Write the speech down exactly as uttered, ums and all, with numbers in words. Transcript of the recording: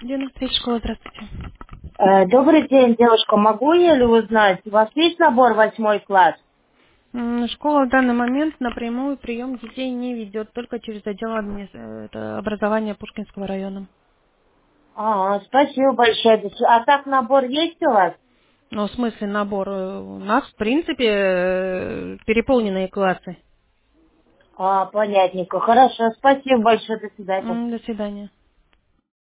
девяносто третья школа, здравствуйте. Э, Добрый день, девушка. Могу я ли узнать, у вас есть набор восьмой класс? М, Школа в данный момент напрямую прием детей не ведет, только через отдел админи- э, это образования Пушкинского района. А, спасибо большое. А так набор есть у вас? Но в смысле набор? э, У нас, в принципе, э, переполненные классы. А, понятненько. Хорошо, спасибо большое. До свидания. М, До свидания.